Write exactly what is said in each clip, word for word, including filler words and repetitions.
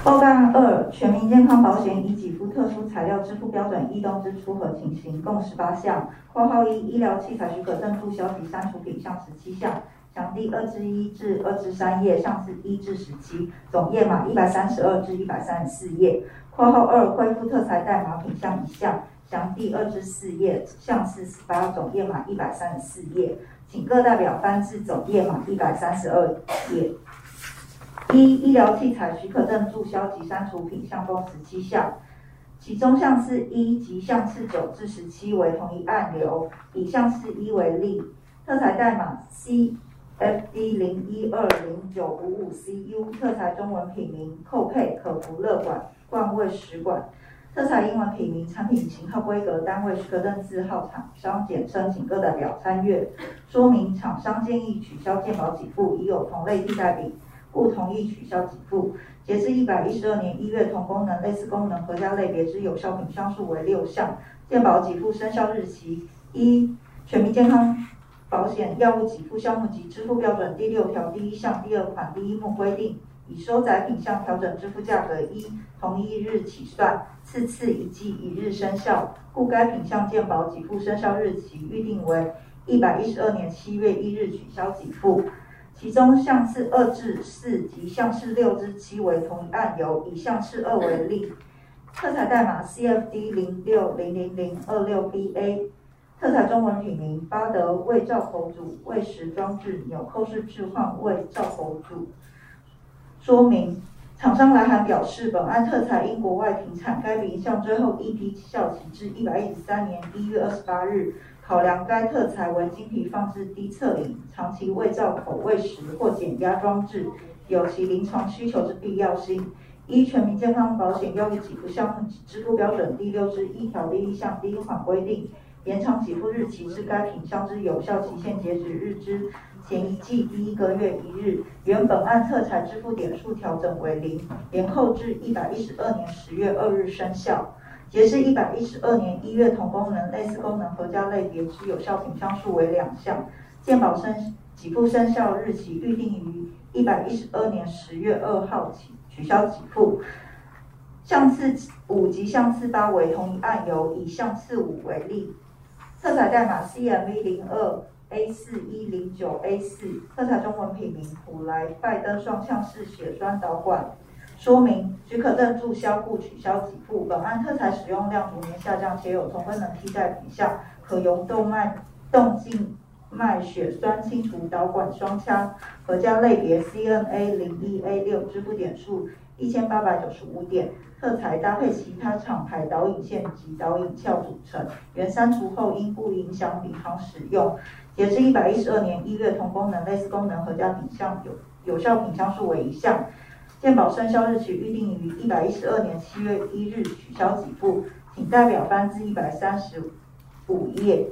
报告案二，全民健康保险以给付特殊材料支付标准异动之出核情形，共十八项（括号一）医疗器材许可证注销及删除品项十七项，详第二至一至二至三页，项次一至十七，总页码一百三十二至一百三十四页（括号二）恢复特材代码品项一项，详第二至四页，项次十八，总页码一百三十四页，请各代表翻至总页码一百三十二页。一、医疗器材许可证注销及删除品项共十七项，其中项次一及项次九至十七为同一案流。以项次一为例，特材代码 C F D 零一二零九五五 C U， 特材中文品名扣配可福乐管罐位食管，特材英文品名、产品型号、规格、单位、许可证字号、厂商简称，请各代表参阅。说明厂商建议取消健保给付，已有同类替代品，故同意取消给付。截至一百一十二年一月，同功能、类似功能合家类别之有效品项数为六项。健保给付生效日期：一、全民健康保险药物给付项目及支付标准第六条第一项第二款第一目规定，以收载品项调整支付价格一同一日起算，次次一季一日生效，故该品项健保给付生效日期预定为一百一十二年七月一日取消给付。其中项次二至四及项次六至七为同一案由。以项次二为例，特材代码 C F D 零六零零零二六 B A， 特材中文品名巴德胃造口组胃食装置纽扣式置换胃造口组。说明：厂商来函表示，本案特材因国外停产，该品项最后一批效期至一百一十三年一月二十八日。考量该特材为经皮放置低侧饮、长期胃造口喂食或减压装置，有其临床需求之必要性。依全民健康保险药物给付项目支付标准第六至一条第一项第一款规定，延长给付日期至该品项之有效期限截止日之前一季第一个月一日，原本案特材支付点数调整为零，延后至一百一十二年十月二日生效。截至一百一十二年一月，同功能、类似功能合家类别之有效品项数为两项，健保生给付生效日期预定于一百一十二年十月二号起取消给付。项次五及项次八为同一案由。以项次五为例，特材代码 C M V 零二 A 四一零九 A 四， 特材中文品名普莱拜登双向式血栓导管。说明：许可证注销故取消给付。本案特材使用量逐年下降，且有同功能替代品项，可由动脉动静脉血栓清除导管双腔，合家类别 C N A 零一 A 六， 支付点数一千八百九十五点。特材搭配其他厂牌导引线及导引鞘组成，原删除后应不影响领航使用。截至一百一十二年一月，同功能、类似功能合家品项有有效品项数为一项。健保生效日期预定于一百一十二年七月一日取消给付，请代表翻至一百三十五页。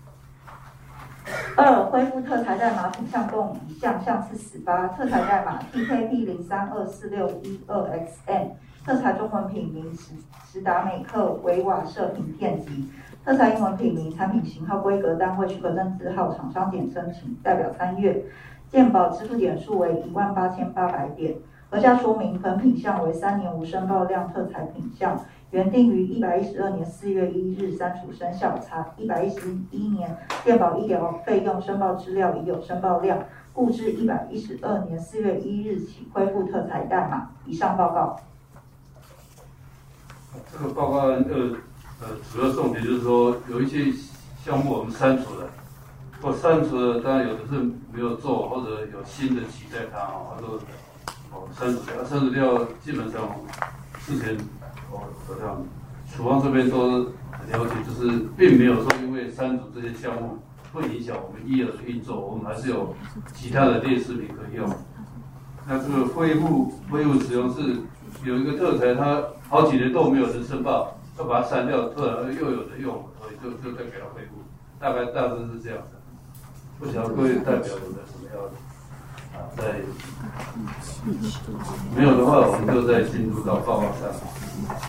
二、恢复特材代码品项共一项，项次十八，特材代码 T K P 零三二四六一二 X M， 特材中文品名史史达美克维瓦射频片级，特材英文品名、产品型号、规格、单位、许可证字号、厂商简称，请代表参阅。健保支付点数为一万八千八百点。核价说明：本品项为三年无申报量特材品项，原定于一百一十二年四月一日删除生效。查一百一十一年健保医疗费用申报资料已有申报量，故至一百一十二年四月一日起恢复特材代码。以上报告。 这个报告案呃呃主要重点就是说，有一些项目我们删除了，或删除了，当然有的是没有做，或者有新的取代它哦，或者。哦，删除掉，删除掉，基本上之前哦好像处方这边都了解，就是并没有说因为删除这些项目会影响我们医疗的运作，我们还是有其他的劣势品可以用。那这个恢复恢复使用是有一个特材，它好几年都没有人申报，要把它删掉，突然又有人用，所以就就再给它恢复，大概大致是这样的。不晓得各位代表有没有什么要的？啊，在没有的话，我们就再进入到报告上。